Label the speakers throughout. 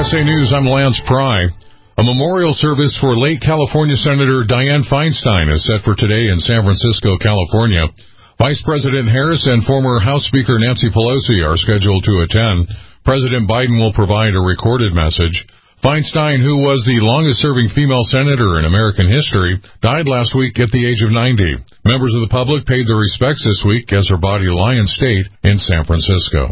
Speaker 1: USA News, I'm Lance Pry. A memorial service for late California Senator Dianne Feinstein is set for today in San Francisco, California. Vice President Harris and former House Speaker Nancy Pelosi are scheduled to attend. President Biden will provide a recorded message. Feinstein, who was the longest-serving female senator in American history, died last week at the age of 90. Members of the public paid their respects this week as her body lay in state in San Francisco.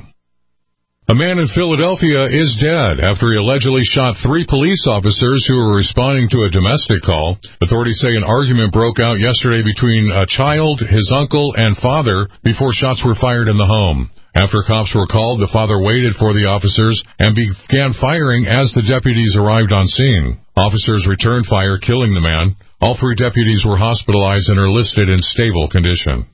Speaker 1: A man in Philadelphia is dead after he allegedly shot 3 police officers who were responding to a domestic call. Authorities say an argument broke out yesterday between a child, his uncle, and father before shots were fired in the home. After cops were called, the father waited for the officers and began firing as the deputies arrived on scene. Officers returned fire, killing the man. All 3 deputies were hospitalized and are listed in stable condition.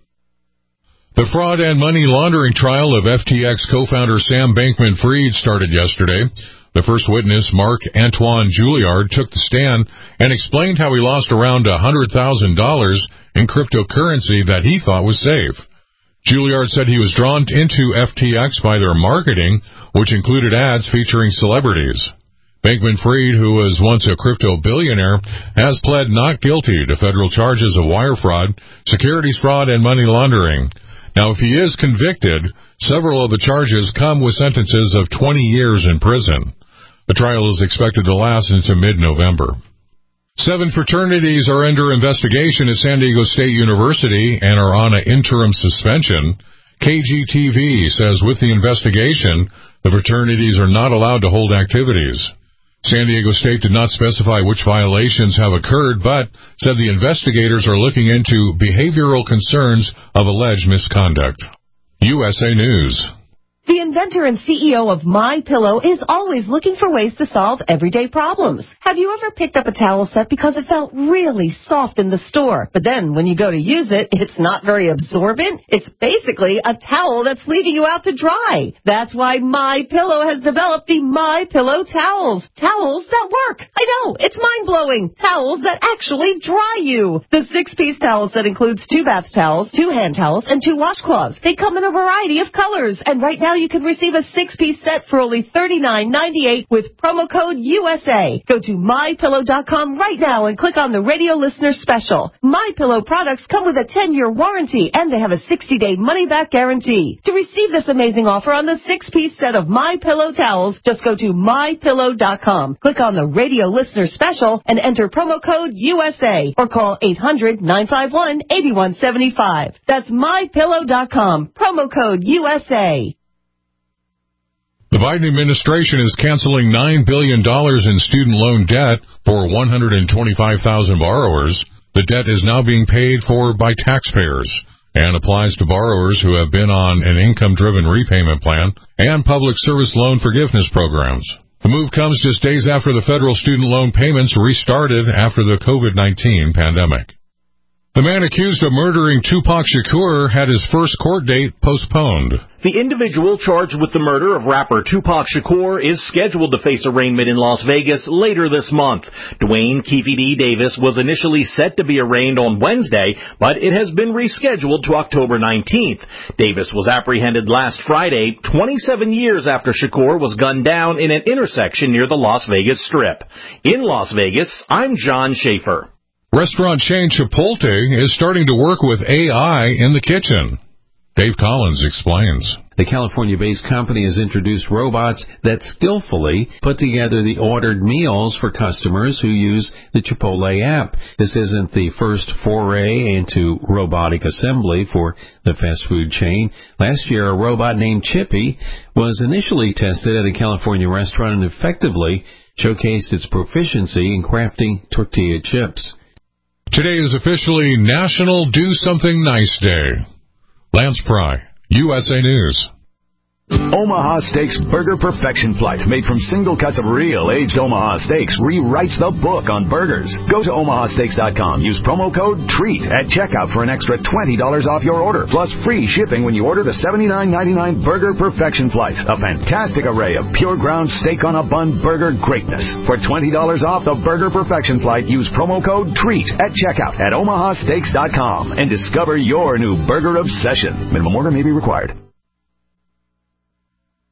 Speaker 1: The fraud and money laundering trial of FTX co-founder Sam Bankman-Fried started yesterday. The first witness, Mark Antoine Juillard, took the stand and explained how he lost around $100,000 in cryptocurrency that he thought was safe. Juillard said he was drawn into FTX by their marketing, which included ads featuring celebrities. Bankman-Fried, who was once a crypto billionaire, has pled not guilty to federal charges of wire fraud, securities fraud, and money laundering. Now, if he is convicted, several of the charges come with sentences of 20 years in prison. The trial is expected to last into mid-November. 7 fraternities are under investigation at San Diego State University and are on an interim suspension. KGTV says with the investigation, the fraternities are not allowed to hold activities. San Diego State did not specify which violations have occurred, but said the investigators are looking into behavioral concerns of alleged misconduct. USA News.
Speaker 2: The inventor and CEO of MyPillow is always looking for ways to solve everyday problems. Have you ever picked up a towel set because it felt really soft in the store, but then when you go to use it, it's not very absorbent? It's basically a towel that's leaving you out to dry. That's why MyPillow has developed the MyPillow towels. Towels that work. I know, it's mind-blowing. Towels that actually dry you. The 6-piece towel set includes 2 bath towels, 2 hand towels, and 2 washcloths. They come in a variety of colors, and right now you can receive a 6-piece set for only $39.98 with promo code USA. Go to MyPillow.com right now and click on the radio listener special. MyPillow products come with a 10-year warranty, and they have a 60-day money-back guarantee. To receive this amazing offer on the 6-piece set of MyPillow towels, just go to MyPillow.com. Click on the radio listener special and enter promo code USA or call 800-951-8175. That's MyPillow.com. Promo code USA.
Speaker 1: The Biden administration is canceling $9 billion in student loan debt for 125,000 borrowers. The debt is now being paid for by taxpayers and applies to borrowers who have been on an income-driven repayment plan and public service loan forgiveness programs. The move comes just days after the federal student loan payments restarted after the COVID-19 pandemic. The man accused of murdering Tupac Shakur had his first court date postponed.
Speaker 3: The individual charged with the murder of rapper Tupac Shakur is scheduled to face arraignment in Las Vegas later this month. Dwayne Keefe D. Davis was initially set to be arraigned on Wednesday, but it has been rescheduled to October 19th. Davis was apprehended last Friday, 27 years after Shakur was gunned down in an intersection near the Las Vegas Strip. In Las Vegas, I'm John Schaefer.
Speaker 1: Restaurant chain Chipotle is starting to work with AI in the kitchen. Dave Collins explains.
Speaker 4: The California-based company has introduced robots that skillfully put together the ordered meals for customers who use the Chipotle app. This isn't the first foray into robotic assembly for the fast food chain. Last year, a robot named Chippy was initially tested at a California restaurant and effectively showcased its proficiency in crafting tortilla chips.
Speaker 1: Today is officially National Do Something Nice Day. Lance Pry, USA News.
Speaker 5: Omaha Steaks Burger Perfection Flight, made from single cuts of real aged Omaha steaks, rewrites the book on burgers. Go to omahasteaks.com. Use promo code TREAT at checkout for an extra $20 off your order, plus free shipping when you order the $79.99 Burger Perfection Flight. A fantastic array of pure ground steak on a bun burger greatness. For $20 off the Burger Perfection Flight, use promo code TREAT at checkout at omahasteaks.com and discover your new burger obsession. Minimum order may be required.